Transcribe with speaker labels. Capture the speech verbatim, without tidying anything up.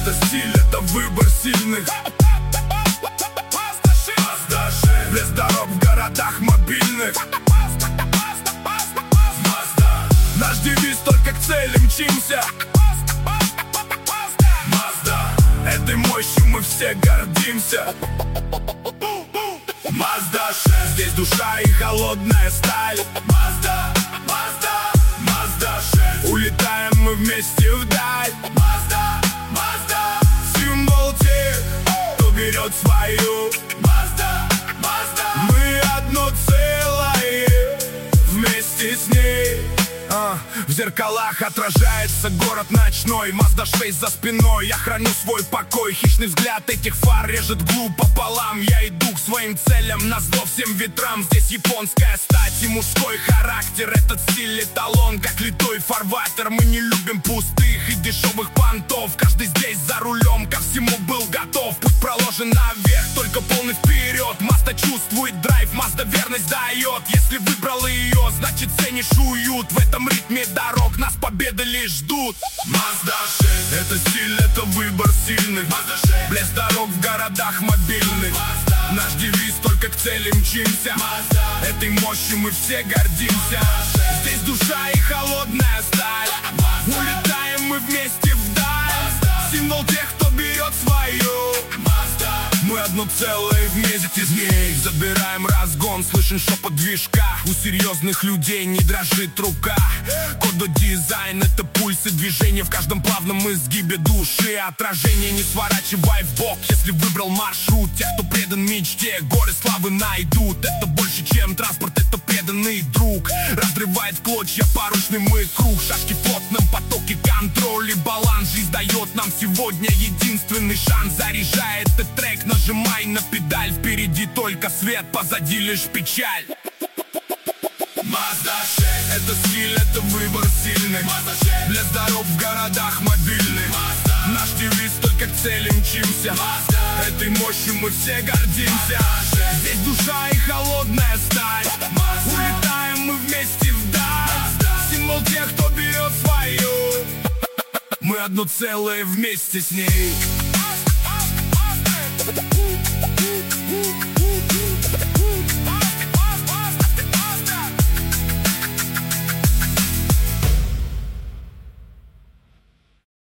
Speaker 1: Это стиль, это выбор сильных. Мазда шесть. Без дорог в городах мобильных. Мазда. Наш девиз только к цели мчимся. Мазда. Этой мощью мы все гордимся. Мазда шесть. Здесь душа и холодная сталь. Мазда, Мазда, Мазда шесть. Улетаем мы вместе вдаль. Мазда, Мазда. Символ тех, кто берет свою. Мазда, Мазда. Мы одно целое вместе с ней. А, в зеркалах отражается город ночной. Мазда шесть за спиной, я храню свой покой. Хищный взгляд этих фар режет глупо пополам. Я иду к своим целям, назло всем ветрам. Здесь японская стать и мужской характер. Этот стиль эталон, как литой фарватер. Мы не любим пустых и дешевых понтов. Каждый здесь за рулем, ко всему был готов. Путь проложен наверх, только полный вперед. Мазда чувствует драйв, Мазда верность дает. Если выбрал ее, значит ценишь уют. В этом ритме дорог нас победы лишь ждут. Мазда шесть. Это стиль, это выбор сильных. Мазда шесть. Блеск дорог в городах мобильных. Мазда. Наш девиз только к цели мчимся. Мазда. Этой мощью мы все гордимся. Здесь душа и холодная сталь. Мазда. Улетаем мы вместе вдаль. Мазда. Символ тех, кто берет свою. Мазда. Мы одно целое вместе с ней. Забираем разгон, слышен шепот движка. У серьезных людей не дрожит рука. Кододизайн — это пульсы движения. В каждом плавном изгибе души отражение. Не сворачивай в бок, если выбрал маршрут. Те, кто предан мечте, горы славы найдут. Это больше, чем транспорт, это преданный друг. Разрывает в клочья поручный мы круг. Шашки в плотном потоке, контроль и баланс. Жизнь дает нам сегодня единственный шанс. Заряжает этот трек, нажимай на педаль. Впереди только свет, позади лишь печаль. Мазда шесть. Это стиль, это выбор сильных. Мазда шесть. Для дорог в городах мобильных. Мазда. Наш девиз только к цели мчимся. Мазда. Этой мощью мы все гордимся. Мазда. Здесь душа и холодная сталь. Мазда. Улетаем мы вместе вдаль. Мазда. Символ тех, кто берет свою. Мы одно целое вместе с ней.